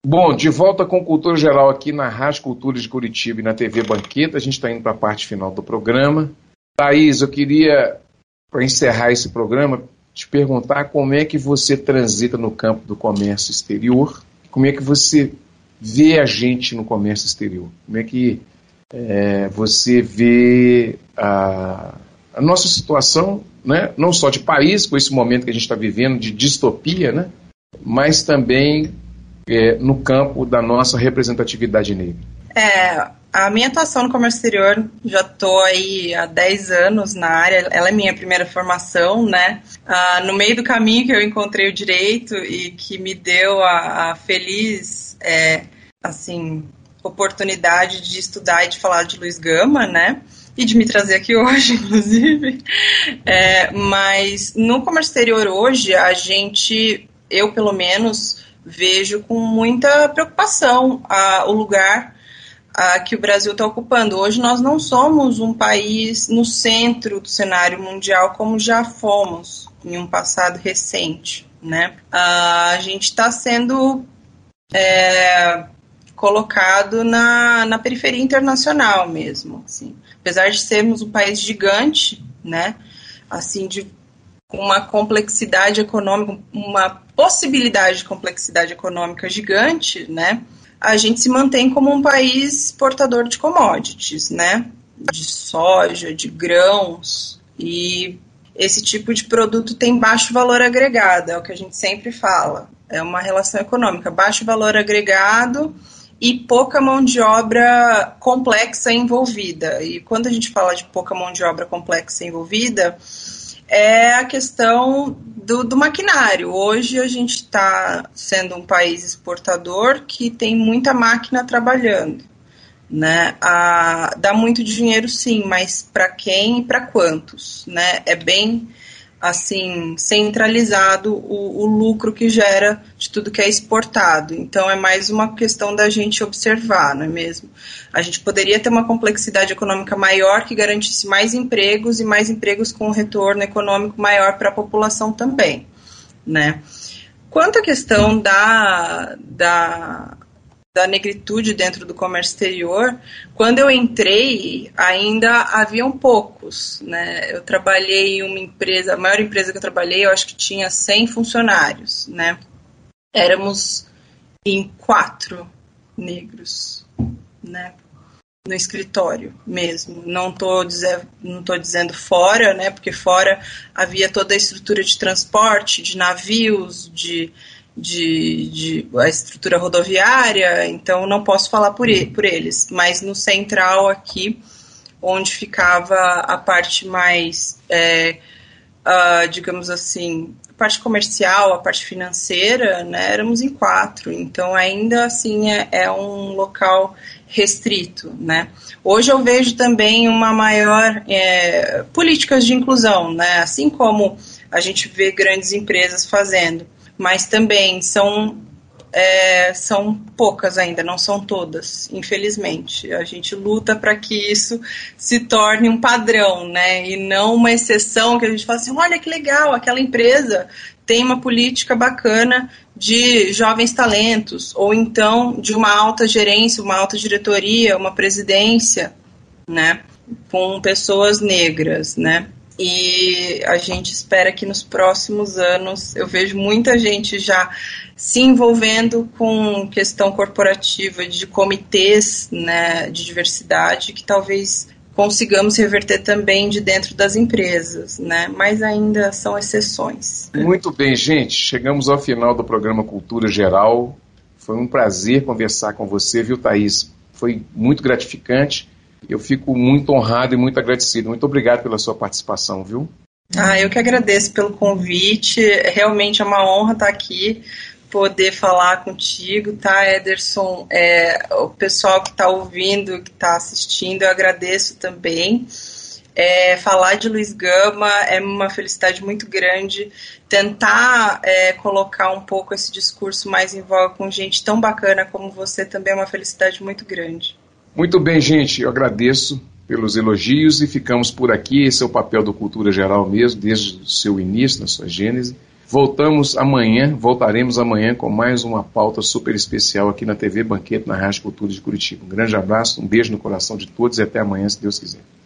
Bom, de volta com Cultura Geral aqui na Rádio Cultura de Curitiba e na TV Banqueta. A gente está indo para a parte final do programa. Thaís, eu queria, para encerrar esse programa, te perguntar como é que você transita no campo do comércio exterior, como é que você vê a gente no comércio exterior, como é que você vê a nossa situação, né? Não só de país, com esse momento que a gente está vivendo de distopia, né? Mas também no campo da nossa representatividade negra. A minha atuação no comércio exterior, já estou aí há 10 anos na área, ela é minha primeira formação, né? No meio do caminho que eu encontrei o direito e que me deu a feliz, oportunidade de estudar e de falar de Luiz Gama, né? E de me trazer aqui hoje, inclusive. Mas no comércio exterior hoje, eu pelo menos, vejo com muita preocupação o lugar que o Brasil está ocupando. Hoje nós não somos um país no centro do cenário mundial como já fomos em um passado recente, né? A gente está sendo colocado na periferia internacional mesmo, assim. Apesar de sermos um país gigante, né? Assim, com uma complexidade econômica, uma possibilidade de complexidade econômica gigante, né? A gente se mantém como um país exportador de commodities, né? De soja, de grãos, e esse tipo de produto tem baixo valor agregado, é o que a gente sempre fala. É uma relação econômica, baixo valor agregado e pouca mão de obra complexa envolvida. E quando a gente fala de pouca mão de obra complexa envolvida, é a questão do maquinário. Hoje a gente está sendo um país exportador que tem muita máquina trabalhando, né? Dá muito dinheiro, sim, mas para quem e para quantos, né? É bem assim centralizado o lucro que gera de tudo que é exportado. Então é mais uma questão da gente observar, não é mesmo? A gente poderia ter uma complexidade econômica maior que garantisse mais empregos e mais empregos com um retorno econômico maior para a população também, né? Quanto à questão da negritude dentro do comércio exterior, quando eu entrei, ainda haviam poucos, né? Eu trabalhei em uma empresa, a maior empresa que eu trabalhei, eu acho que tinha 100 funcionários, né? Éramos em 4 negros, né? No escritório mesmo. Não tô dizendo fora, né? Porque fora havia toda a estrutura de transporte, de navios, de a estrutura rodoviária, então não posso falar por eles, mas no central aqui, onde ficava a parte mais, digamos assim, a parte comercial, a parte financeira, né, éramos em 4, então ainda assim é um local restrito, né. Hoje eu vejo também uma maior políticas de inclusão, né, assim como a gente vê grandes empresas fazendo, mas também são poucas ainda, não são todas, infelizmente. A gente luta para que isso se torne um padrão, né? E não uma exceção que a gente fala assim, olha que legal, aquela empresa tem uma política bacana de jovens talentos, ou então de uma alta gerência, uma alta diretoria, uma presidência, né? Com pessoas negras, né? E a gente espera que nos próximos anos, eu vejo muita gente já se envolvendo com questão corporativa de comitês, né, de diversidade, que talvez consigamos reverter também de dentro das empresas, né, mas ainda são exceções. Muito bem, gente, chegamos ao final do programa Cultura Geral. Foi um prazer conversar com você, viu, Thaís? Foi muito gratificante. Eu fico muito honrado e muito agradecido. Muito obrigado pela sua participação, viu? Eu que agradeço pelo convite. Realmente é uma honra estar aqui, poder falar contigo, tá, Ederson? O pessoal que está ouvindo, que está assistindo, eu agradeço também. Falar de Luiz Gama é uma felicidade muito grande. Tentar colocar um pouco esse discurso mais em voga com gente tão bacana como você também é uma felicidade muito grande. Muito bem, gente, eu agradeço pelos elogios e ficamos por aqui. Esse é o papel do Cultura Geral mesmo, desde o seu início, na sua gênese. Voltaremos amanhã com mais uma pauta super especial aqui na TV Banquete, na Rádio Cultura de Curitiba. Um grande abraço, um beijo no coração de todos e até amanhã, se Deus quiser.